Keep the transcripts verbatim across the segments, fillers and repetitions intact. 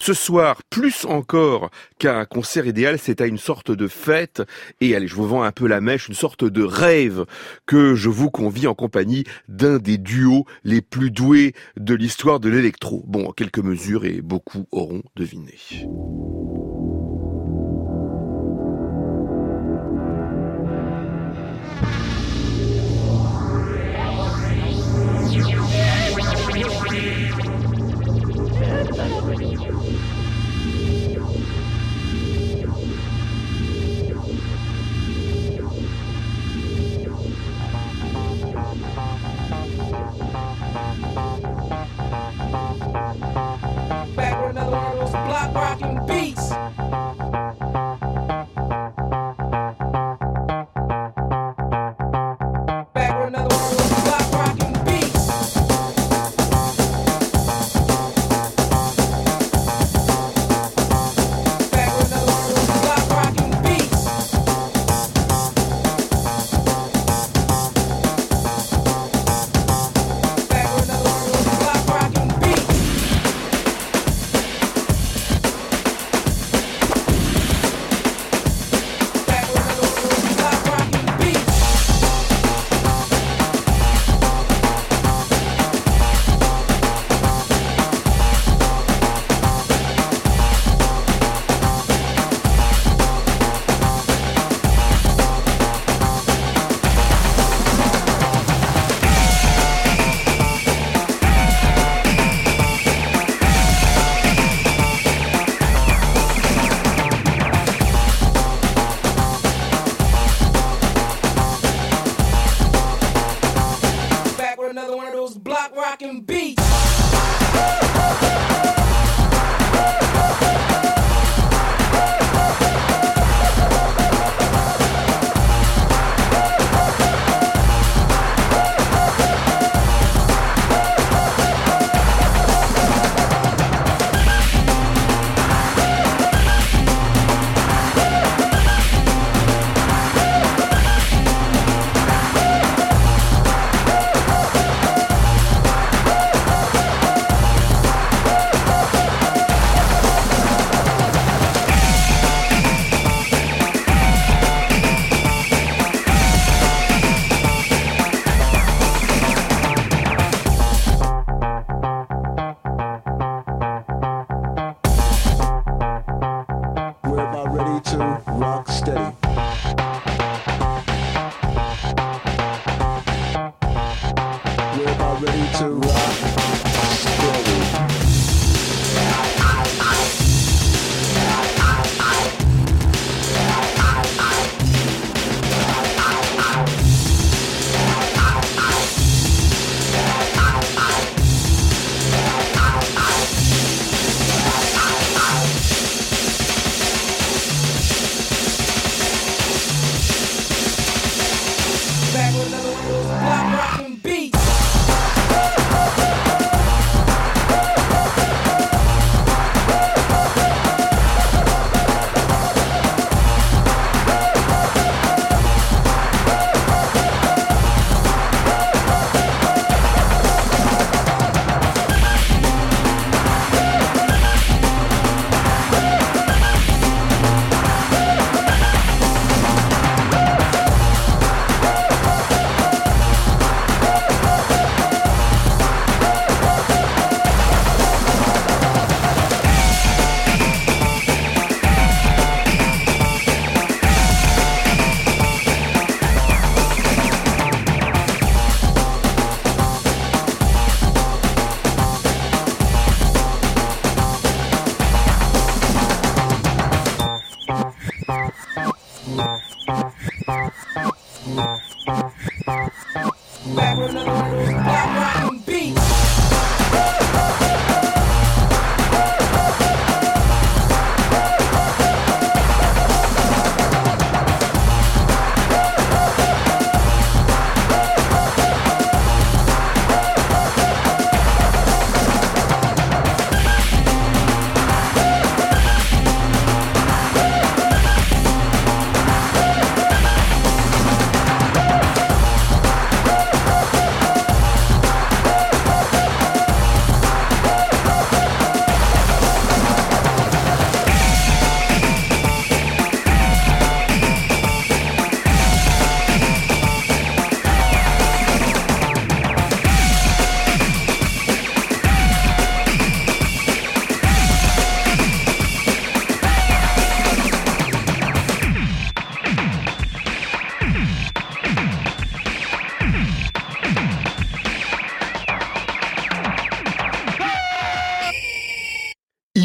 ce soir, plus encore qu'un concert idéal, c'est à une sorte de fête. Et allez, je vous vends un peu la mèche, une sorte de rêve que je vous convie en compagnie d'un des duos les plus doués de l'histoire de l'électro. Bon, en quelques mesures, et beaucoup auront deviné. Back with another one of those block rocking beats. Back with another one of those block rocking beats. Back with another one of those block rocking beats. Back with another one of those block rocking beats.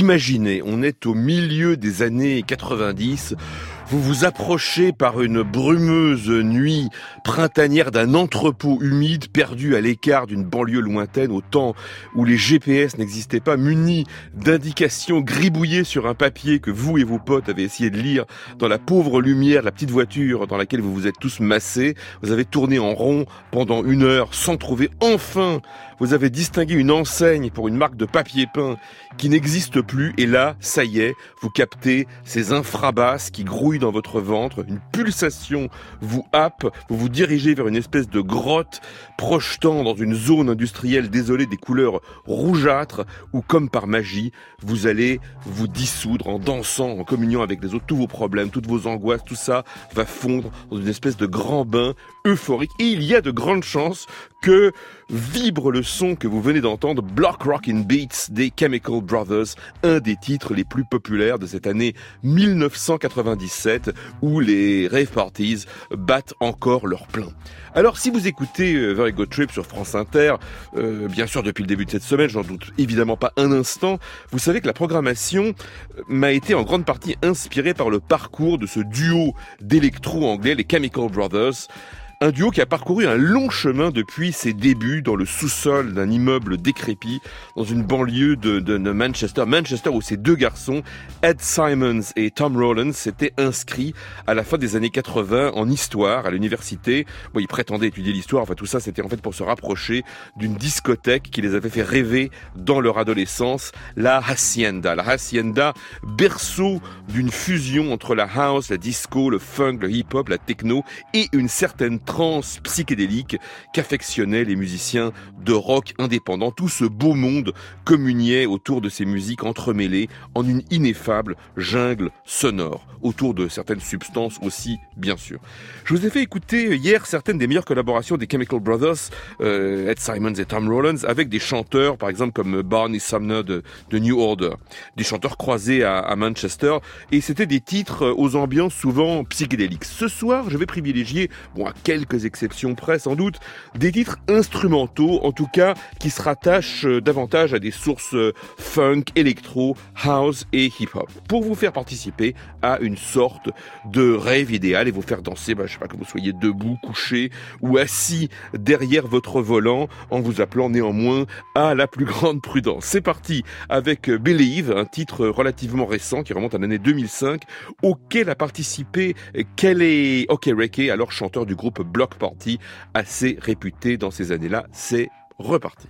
Imaginez, on est au milieu des années quatre-vingt-dix, vous vous approchez par une brumeuse nuit printanière d'un entrepôt humide perdu à l'écart d'une banlieue lointaine au temps où les G P S n'existaient pas, munis d'indications gribouillées sur un papier que vous et vos potes avez essayé de lire dans la pauvre lumière de la petite voiture dans laquelle vous vous êtes tous massés. Vous avez tourné en rond pendant une heure sans trouver. Enfin, vous avez distingué une enseigne pour une marque de papier peint qui n'existe plus et là, ça y est, vous captez ces infrabasses qui grouillent dans votre ventre, une pulsation vous happe, vous vous dirigez vers une espèce de grotte projetant dans une zone industrielle désolée des couleurs rougeâtres où, comme par magie, vous allez vous dissoudre en dansant, en communion avec les autres. Tous vos problèmes, toutes vos angoisses, tout ça va fondre dans une espèce de grand bain euphorique. Et il y a de grandes chances que vibre le son que vous venez d'entendre, Block Rockin' Beats des Chemical Brothers, un des titres les plus populaires de cette année mille neuf cent quatre-vingt-dix-sept, où les rave parties battent encore leur plein. Alors si vous écoutez euh, Very Good Trip sur France Inter, euh, bien sûr depuis le début de cette semaine, j'en doute évidemment pas un instant, vous savez que la programmation m'a été en grande partie inspirée par le parcours de ce duo d'électro anglais, les Chemical Brothers. Un duo qui a parcouru un long chemin depuis ses débuts dans le sous-sol d'un immeuble décrépit dans une banlieue de, de, de Manchester. Manchester où ces deux garçons, Ed Simons et Tom Rowlands, s'étaient inscrits à la fin des années quatre-vingts en histoire à l'université. Bon, ils prétendaient étudier l'histoire. Enfin, tout ça, c'était en fait pour se rapprocher d'une discothèque qui les avait fait rêver dans leur adolescence, la Hacienda. La Hacienda, berceau d'une fusion entre la house, la disco, le funk, le hip-hop, la techno et une certaine trance psychédélique qu'affectionnaient les musiciens de rock indépendants. Tout ce beau monde communiait autour de ces musiques entremêlées en une ineffable jungle sonore, autour de certaines substances aussi, bien sûr. Je vous ai fait écouter hier certaines des meilleures collaborations des Chemical Brothers, euh, Ed Simons et Tom Rowlands, avec des chanteurs, par exemple comme Barney Sumner de, de New Order, des chanteurs croisés à, à Manchester, et c'était des titres aux ambiances souvent psychédéliques. Ce soir, je vais privilégier, bon, à quelques exceptions près sans doute, des titres instrumentaux, en tout cas, qui se rattachent davantage à des sources funk, électro, house et hip-hop, pour vous faire participer à une sorte de rêve idéal et vous faire danser, bah, je sais pas, que vous soyez debout, couché ou assis derrière votre volant, en vous appelant néanmoins à la plus grande prudence. C'est parti avec Believe, un titre relativement récent qui remonte à l'année deux mille cinq, auquel a participé Kelly Okereke, alors chanteur du groupe Block Party, assez réputé dans ces années-là. C'est reparti.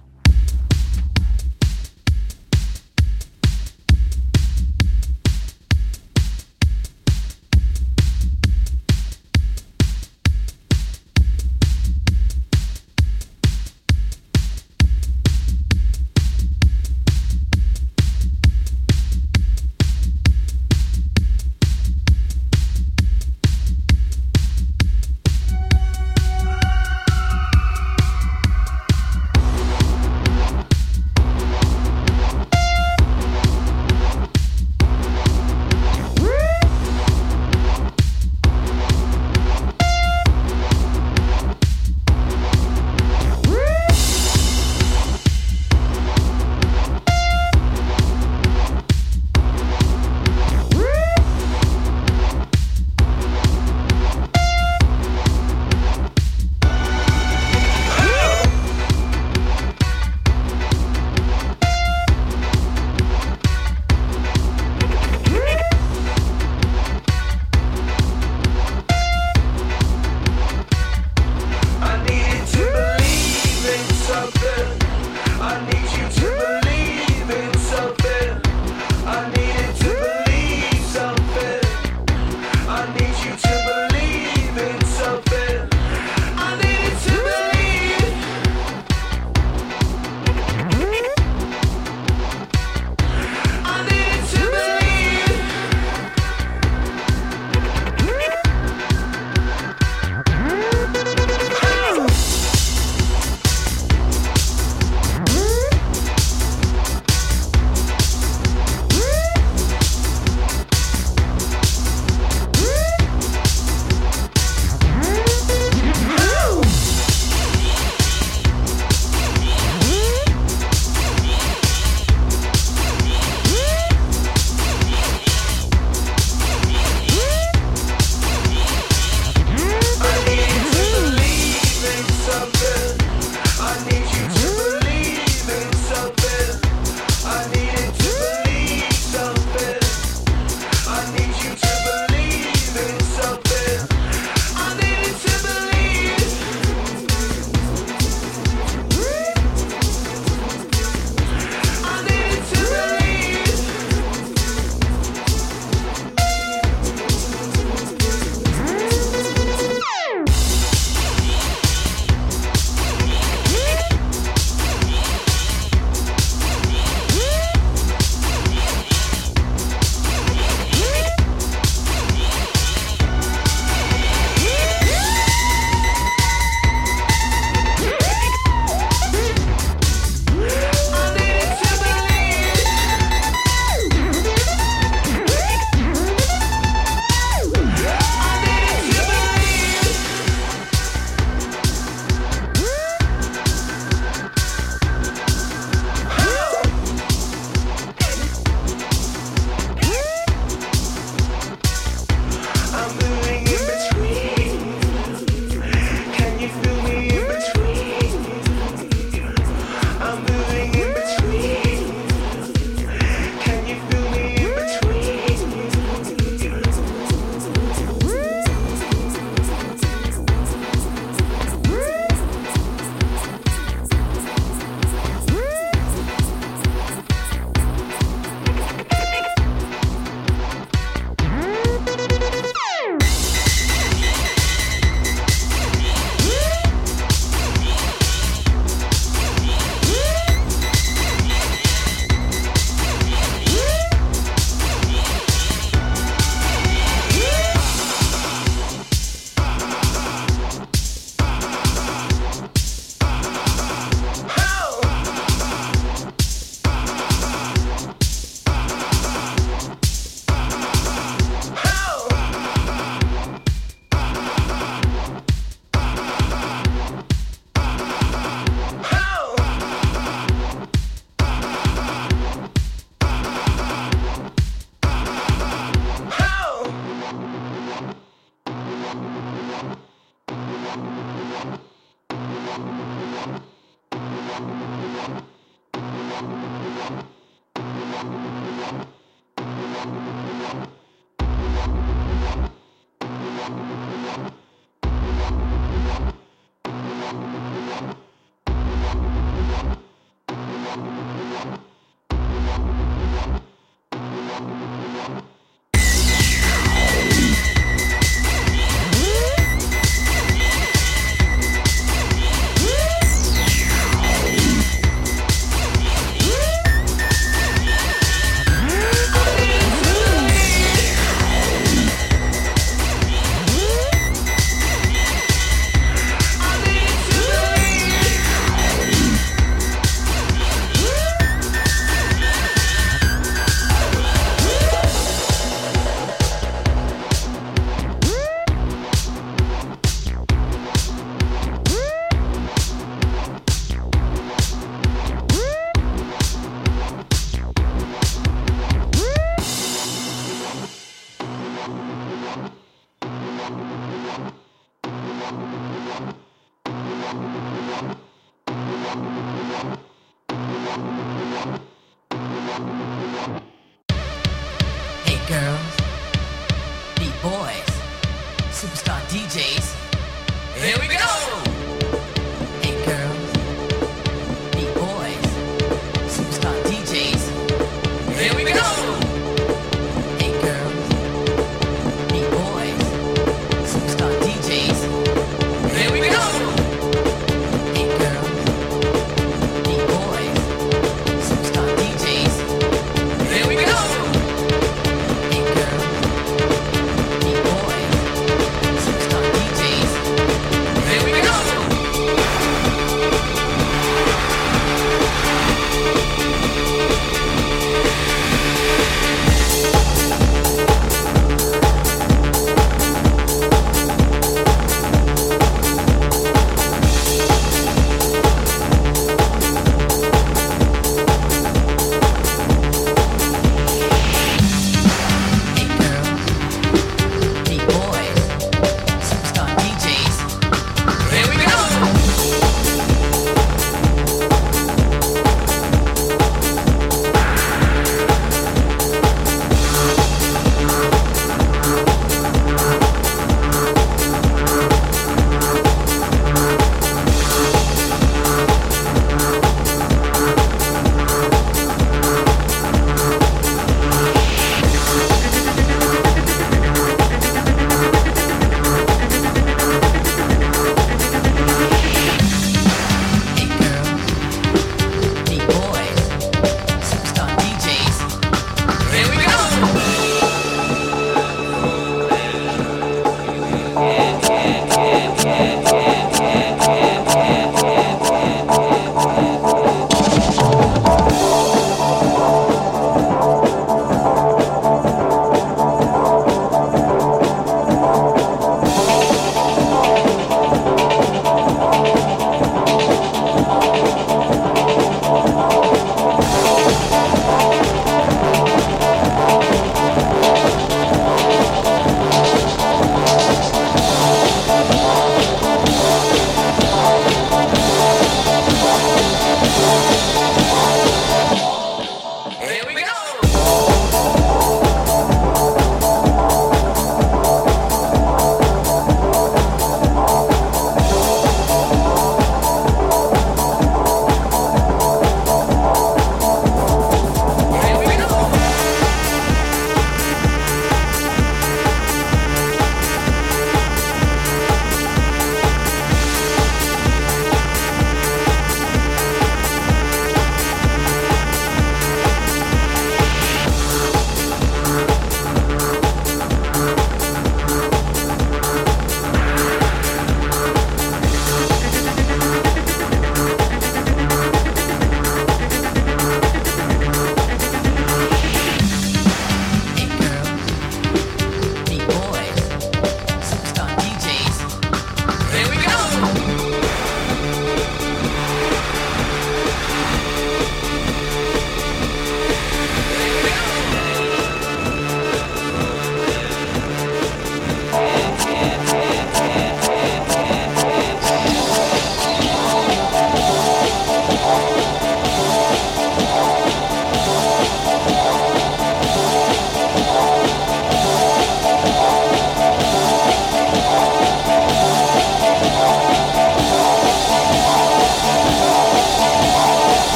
girls, beat boys, superstar D Js. Here we go! Hey girls, beat boys, superstar D Js. Here we go! Hey girls, beat boys, superstar D Js. Here we go! Hey girls, beat boys, superstar D Js. Here we go! Hey girls.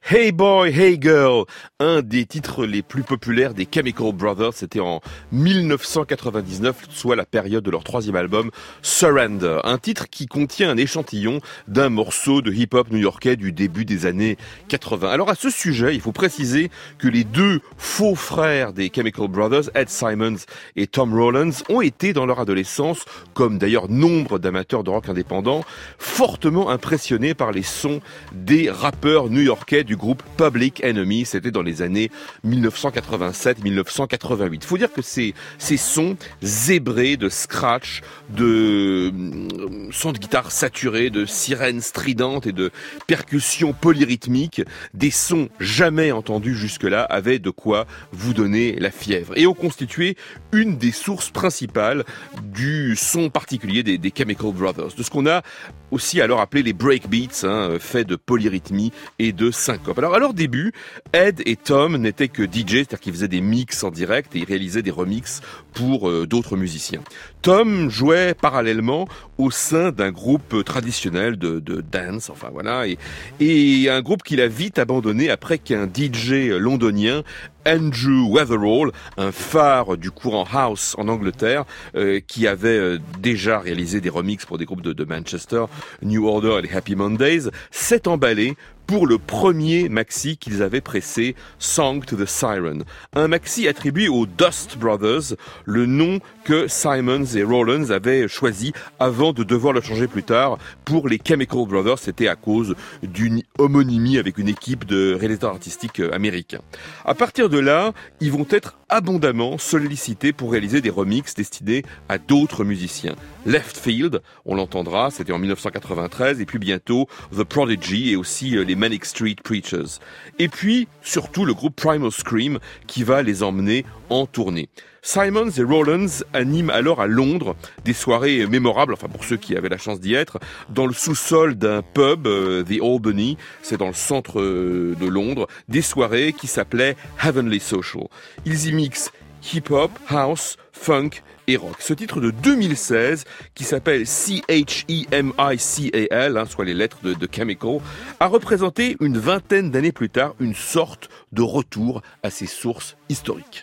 Hey Boy, Hey Girl, un des titres les plus populaires des Chemical Brothers, c'était en dix-neuf cent quatre-vingt-dix-neuf, soit la période de leur troisième album, Surrender. Un titre qui contient un échantillon d'un morceau de hip-hop new-yorkais du début des années quatre-vingts. Alors à ce sujet, il faut préciser que les deux faux frères des Chemical Brothers, Ed Simons et Tom Rowlands, ont été dans leur adolescence, comme d'ailleurs nombre d'amateurs de rock indépendants, fortement impressionnés par les sons des rappeurs new-yorkais du groupe Public Enemy. C'était dans les années dix-neuf cent quatre-vingt-sept dix-neuf cent quatre-vingt-huit. Il faut dire que ces, ces sons zébrés de scratch, de euh, sons de guitare saturés, de sirènes stridentes et de percussions polyrythmiques, des sons jamais entendus jusque-là, avaient de quoi vous donner la fièvre. Et ont constitué une des sources principales du son particulier des, des Chemical Brothers, de ce qu'on a aussi alors appelé les breakbeats, hein, faits de polyrythmie et de syncope. Alors à leur début, Ed et Tom n'étaient que D J, c'est-à-dire qu'ils faisaient des mix en direct et ils réalisaient des remixes pour euh, d'autres musiciens. Tom jouait parallèlement au sein d'un groupe traditionnel de, de dance, enfin voilà, et, et un groupe qu'il a vite abandonné après qu'un D J londonien, Andrew Weatherall, un phare du courant house en Angleterre, euh, qui avait euh, déjà réalisé des remixes pour des groupes de, de Manchester, New Order et les Happy Mondays, s'est emballé pour le premier maxi qu'ils avaient pressé, Song to the Siren. Un maxi attribué aux Dust Brothers, le nom que Simons et Rowlands avaient choisi avant de devoir le changer plus tard pour les Chemical Brothers. C'était à cause d'une homonymie avec une équipe de réalisateurs artistiques américains. À partir de là, ils vont être abondamment sollicités pour réaliser des remixes destinés à d'autres musiciens. Left Field, on l'entendra, c'était en dix-neuf cent quatre-vingt-treize, et puis bientôt The Prodigy et aussi les Manic Street Preachers. Et puis, surtout, le groupe Primal Scream qui va les emmener en tournée. Simons et Rowlands animent alors à Londres des soirées mémorables, enfin pour ceux qui avaient la chance d'y être, dans le sous-sol d'un pub, euh, The Albany, c'est dans le centre euh, de Londres, des soirées qui s'appelaient Heavenly Social. Ils y mixent hip-hop, house, funk et rock. Ce titre de deux mille seize, qui s'appelle C H E M I C A L, hein, soit les lettres de, de Chemical, a représenté une vingtaine d'années plus tard une sorte de retour à ses sources historiques.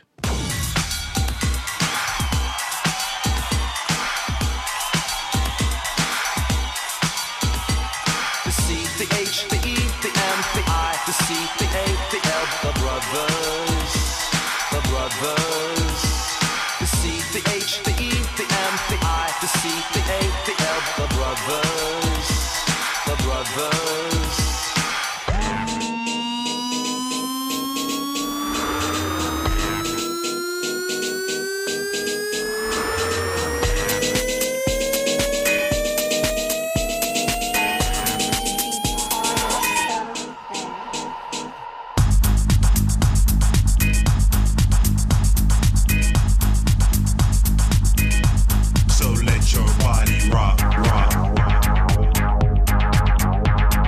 So let your body rock, rock, rock.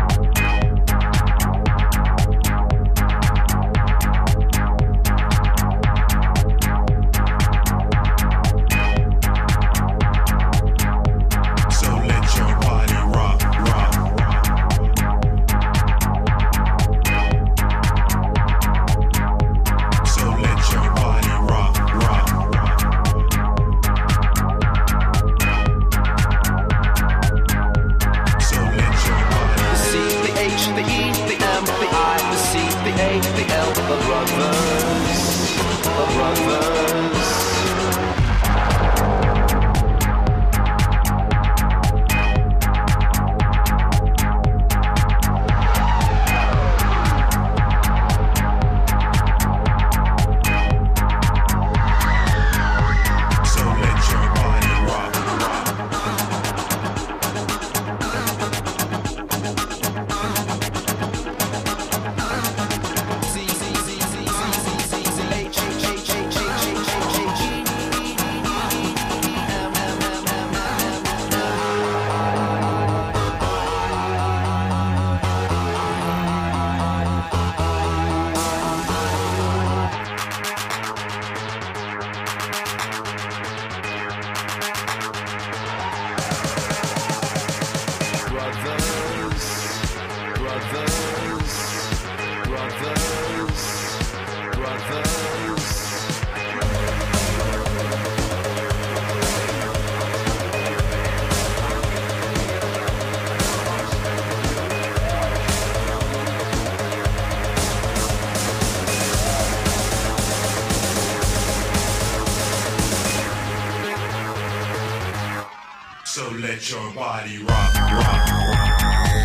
let your body rock, rock, rock.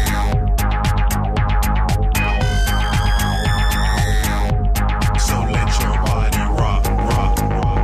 So let your body rock, rock, rock.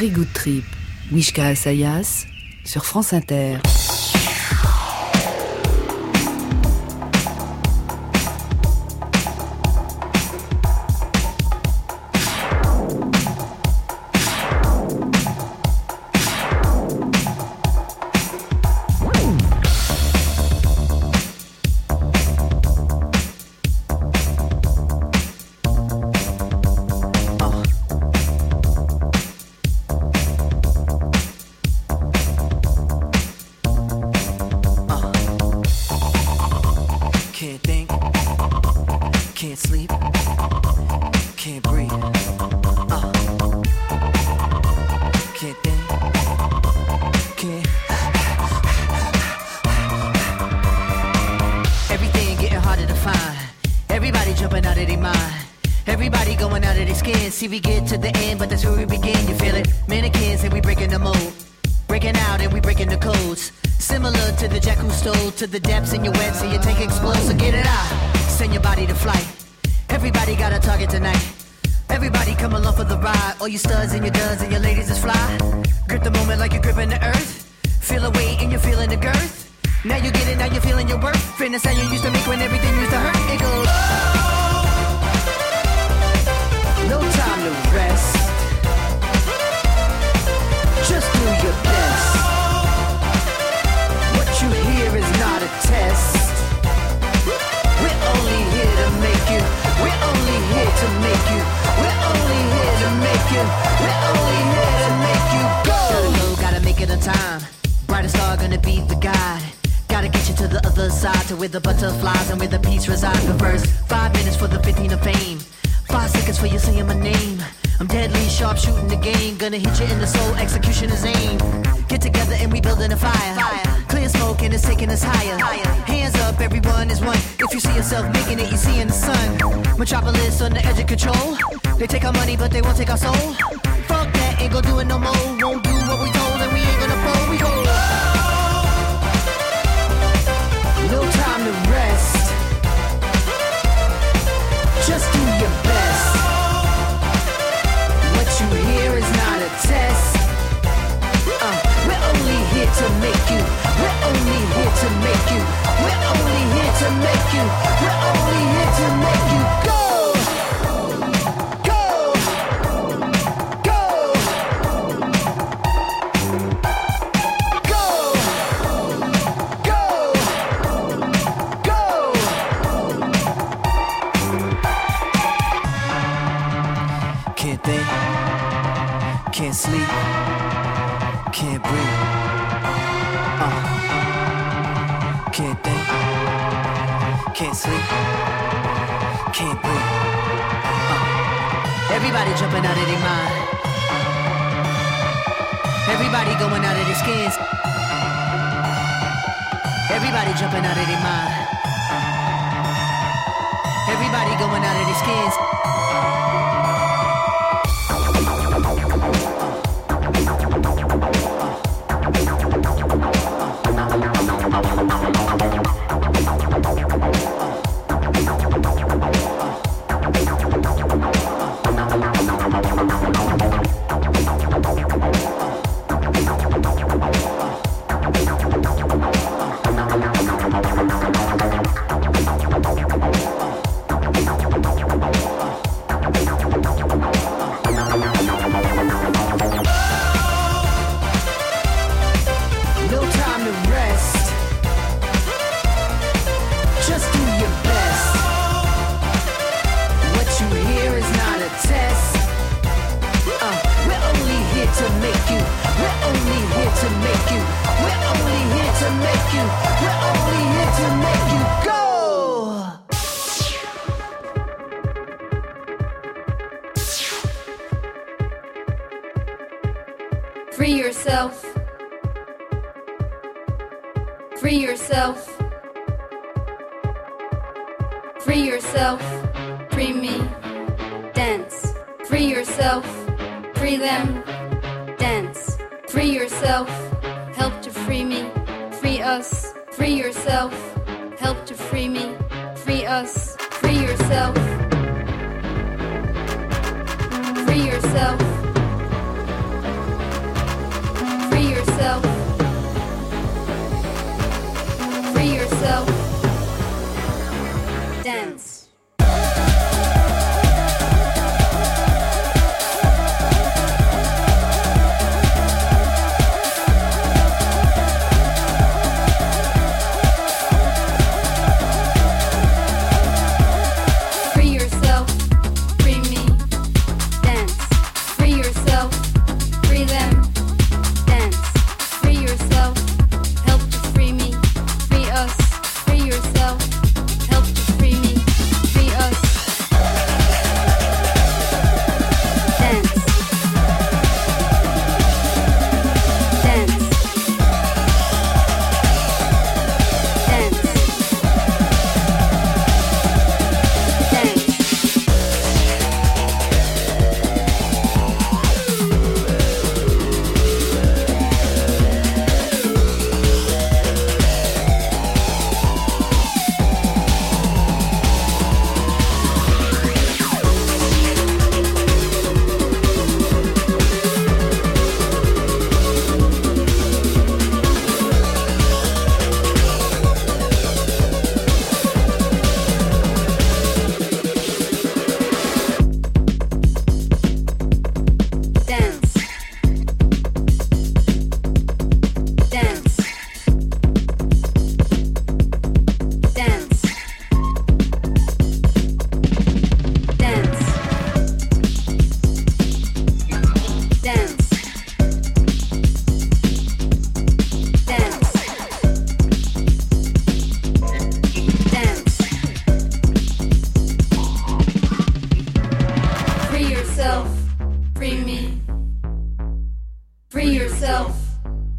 Very Good Trip, Wishka Assayas, sur France Inter. See, we get to the end, but that's where we begin, you feel it? Mannequins and we breaking the mold, breaking out and we breaking the codes. Similar to the jack who stole to the depths in your web, so you take explode, so get it out. Send your body to flight. Everybody got a target tonight. Everybody come along for the ride. All you studs and your duds and your ladies is fly. Grip the moment like you're gripping the earth. Feel the weight and you're feeling the girth. Now you get it, now you're feeling your worth. Fitness how you used to make when everything used to hurt. It goes, no time to rest. Just do your best. What you hear is not a test. We're only here to make you. We're only here to make you. We're only here to make you. We're only here to make you go. Gotta go, gotta make it on time. Brightest star gonna be the guide. Gotta get you to the other side, to where the butterflies and where the peace resides. The first five minutes for the fifteen of fame. Five seconds for you saying my name. I'm deadly sharp shooting the game. Gonna hit you in the soul, execution is aim. Get together and we building a fire. fire. Clear smoke and it's taking us higher. higher. Hands up, everyone is one. If you see yourself making it, you see in the sun. Metropolis on the edge of control. They take our money, but they won't take our soul. Fuck that, ain't gon' do it no more. Won't do what we told and we ain't gonna fold. We go. No time to rest. Just do your best. What you hear is not a test. Uh, we're only here to make you. We're only here to make you. We're only here to make you. We're only here to make you go. Go. Go. Go. Go. Go. Can't think, can't sleep, can't breathe. Uh. Can't think, can't sleep, can't breathe. Uh. Everybody jumping out of their mind. Everybody going out of their skins. Everybody jumping out of their mind. Everybody going out of their skins. Free yourself. Free yourself. Free yourself. Free me. Dance. Free yourself. Free them. Dance. Free yourself. Help to free me. Free us. Free yourself. Help to free me. Free us. Free yourself. Free yourself.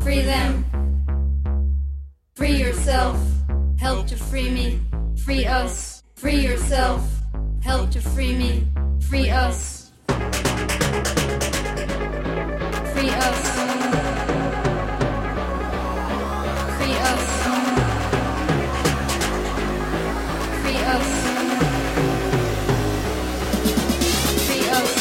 free them. Free yourself, help to free me, free us. Free yourself, help to free me, free us. Free us. Free us. Free us. Free us.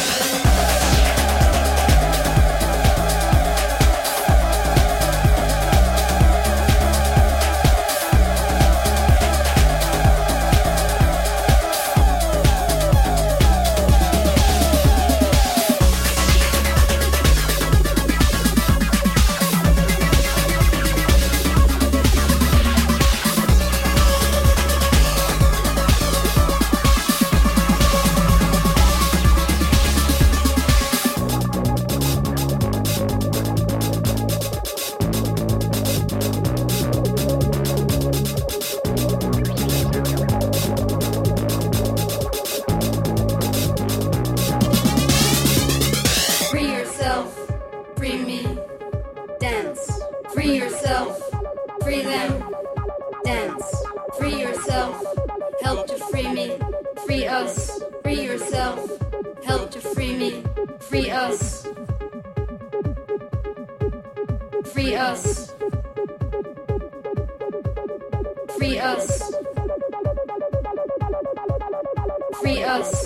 Free yourself, free me, dance. Free yourself, free them, dance. Free yourself, help to free me, free us. Free yourself, help to free me, free us. Free us. Free us. Free us.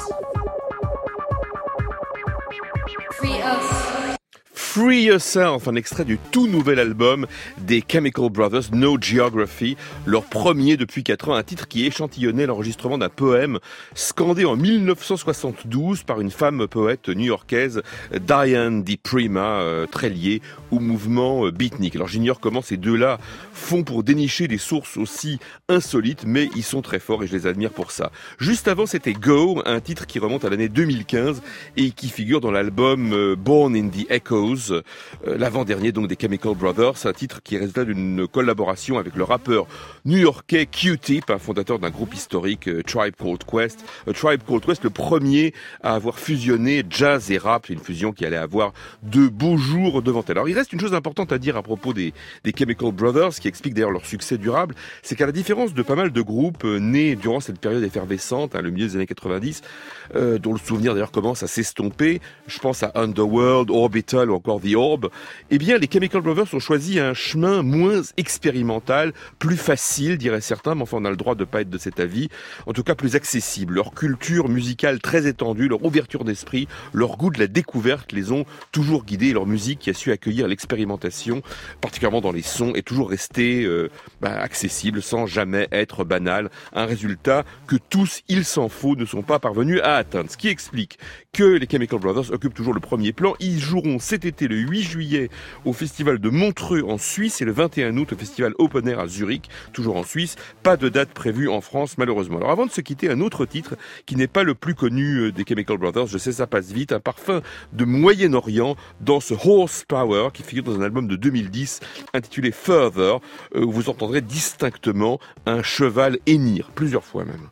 Free us. Free Yourself, un extrait du tout nouvel album des Chemical Brothers, No Geography, leur premier depuis quatre ans, un titre qui échantillonnait l'enregistrement d'un poème scandé en mille neuf cent soixante-douze par une femme poète new-yorkaise, Diane Di Prima, euh, très liée au mouvement euh, beatnik. Alors j'ignore comment ces deux-là font pour dénicher des sources aussi insolites, mais ils sont très forts et je les admire pour ça. Juste avant, c'était Go, un titre qui remonte à l'année deux mille quinze et qui figure dans l'album euh, Born in the Echoes, euh, l'avant-dernier donc des Chemical Brothers, un titre qui est résultat d'une collaboration avec le rappeur new-yorkais Q-Tip, un fondateur d'un groupe historique, euh, Tribe Called Quest. Euh, Tribe Called Quest, le premier à avoir fusionné jazz et rap, une fusion qui allait avoir de beaux jours devant elle. Alors il reste une chose importante à dire à propos des, des Chemical Brothers, qui explique d'ailleurs leur succès durable, c'est qu'à la différence de pas mal de groupes euh, nés durant cette période effervescente, hein, le milieu des années quatre-vingt-dix, euh, dont le souvenir d'ailleurs commence à s'estomper, je pense à Underworld, Orbital ou encore The Orb, eh bien les Chemical Brothers ont choisi un chemin moins expérimental, plus facile, diraient certains, mais enfin on a le droit de pas être de cet avis, en tout cas plus accessible. Leur culture musicale très étendue, leur ouverture d'esprit, leur goût de la découverte les ont toujours guidés, et leur musique qui a su accueillir l'expérimentation, particulièrement dans les sons, est toujours restée euh, bah, accessible sans jamais être banale. Un résultat que tous, il s'en faut, ne sont pas parvenus à atteindre. Ce qui explique que les Chemical Brothers occupent toujours le premier plan. Ils joueront cet été le huit juillet au festival de Montreux en Suisse et le vingt et un août au festival Open Air à Zurich, toujours en Suisse. Pas de date prévue en France malheureusement. Alors avant de se quitter, un autre titre qui n'est pas le plus connu des Chemical Brothers, je sais ça passe vite, un parfum de Moyen-Orient dans ce Horsepower qui figure dans un album de deux mille dix intitulé Further, où vous entendrez distinctement un cheval hennir, plusieurs fois même.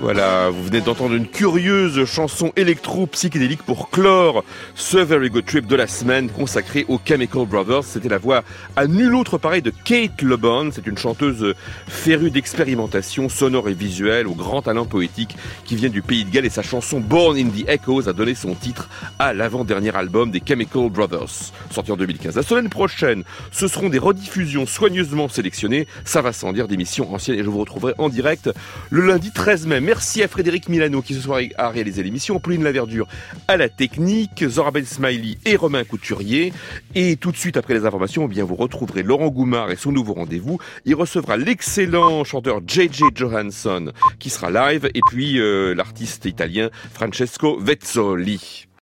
Voilà, vous venez d'entendre une curieuse chanson électro-psychédélique pour clore ce Very Good Trip de la semaine consacré aux Chemical Brothers. C'était la voix à nul autre pareil de Kate Le Bon. C'est une chanteuse férue d'expérimentation sonore et visuelle au grand talent poétique qui vient du Pays de Galles, et sa chanson Born in the Echoes a donné son titre à l'avant-dernier album des Chemical Brothers, sorti en deux mille quinze. La semaine prochaine, ce seront des rediffusions soigneusement sélectionnées, ça va sans dire, d'émissions anciennes, et je vous retrouverai en direct le lundi treize mai. Merci à Frédéric Milano qui ce soir a réalisé l'émission, Pauline Laverdure à la technique, Zora Ben Smiley et Romain Couturier. Et tout de suite après les informations, eh bien vous retrouverez Laurent Goumard et son nouveau rendez-vous. Il recevra l'excellent chanteur J J Johansson qui sera live, et puis euh, l'artiste italien Francesco Vezzoli.